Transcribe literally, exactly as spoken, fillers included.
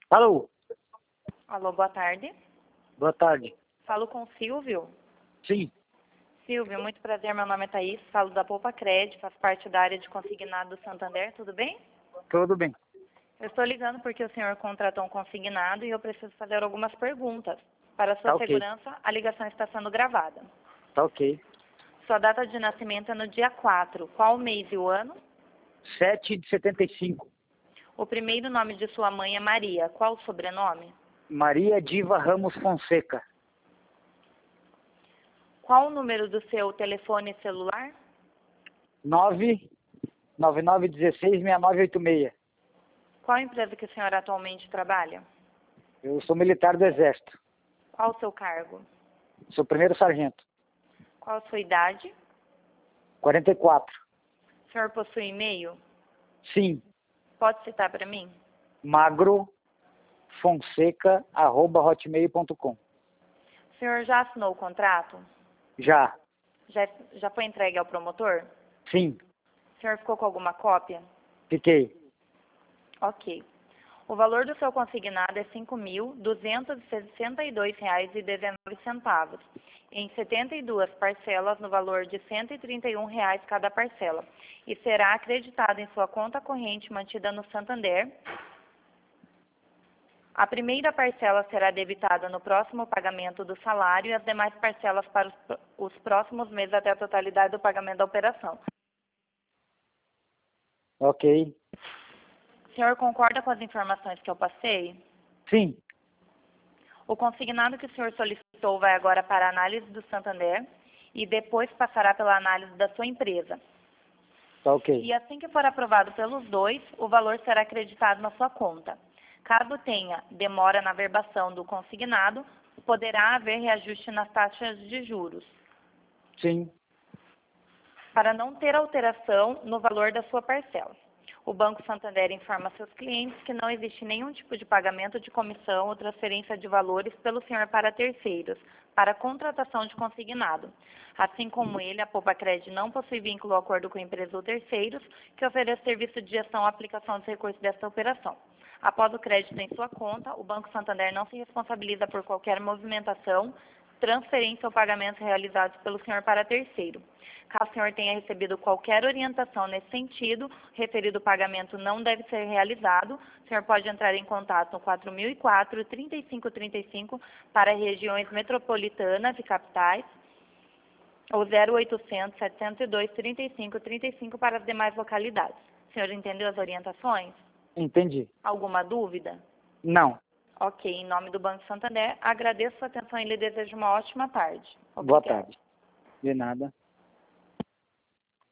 Alô? Alô, boa tarde. Boa tarde. Falo com o Silvio. Sim. Silvio, muito prazer, meu nome é Thaís, falo da Poupa Cred, faço parte da área de consignado do Santander, tudo bem? Tudo bem. Eu estou ligando porque o senhor contratou um consignado e eu preciso fazer algumas perguntas. Para sua Tá ok. segurança, a ligação está sendo gravada. Tá ok. Sua data de nascimento é no dia quatro. Qual o mês e o ano? sete de setenta e cinco. O primeiro nome de sua mãe é Maria. Qual o sobrenome? Maria Diva Ramos Fonseca. Qual o número do seu telefone celular? nove nove nove um seis seis nove oito seis. Qual a empresa que o senhor atualmente trabalha? Eu sou militar do Exército. Qual o seu cargo? Sou primeiro sargento. Qual a sua idade? quarenta e quatro. O senhor possui e-mail? Sim. Pode citar para mim? magrofonseca arroba hotmail ponto com. O senhor já assinou o contrato? Já. Já, já foi entregue ao promotor? Sim. O senhor ficou com alguma cópia? Fiquei. Ok. O valor do seu consignado é cinco mil duzentos e sessenta e dois reais e dezenove centavos, em setenta e duas parcelas no valor de cento e trinta e um reais cada parcela, e será acreditado em sua conta corrente mantida no Santander. A primeira parcela será debitada no próximo pagamento do salário e as demais parcelas para os, os próximos meses até a totalidade do pagamento da operação. Ok. O senhor concorda com as informações que eu passei? Sim. O consignado que o senhor solicitou vai agora para a análise do Santander e depois passará pela análise da sua empresa. Tá ok. E assim que for aprovado pelos dois, o valor será acreditado na sua conta. Caso tenha demora na verbação do consignado, poderá haver reajuste nas taxas de juros, Sim. para não ter alteração no valor da sua parcela. O Banco Santander informa seus clientes que não existe nenhum tipo de pagamento de comissão ou transferência de valores pelo senhor para terceiros, para contratação de consignado. Assim como ele, a Poupa Cred não possui vínculo ou acordo com empresas ou terceiros que ofereçam serviço de gestão ou aplicação dos recursos desta operação. Após o crédito em sua conta, o Banco Santander não se responsabiliza por qualquer movimentação, transferência ou pagamentos realizados pelo senhor para terceiro. Caso o senhor tenha recebido qualquer orientação nesse sentido, o referido pagamento não deve ser realizado. O senhor pode entrar em contato no quatro mil e quatro, trinta e cinco trinta e cinco para regiões metropolitanas e capitais, ou zero oitocentos, setecentos e dois, trinta e cinco trinta e cinco para as demais localidades. O senhor entendeu as orientações? Entendi. Alguma dúvida? Não. Ok, em nome do Banco Santander, agradeço a atenção e lhe desejo uma ótima tarde. Boa Obrigada. tarde. De nada.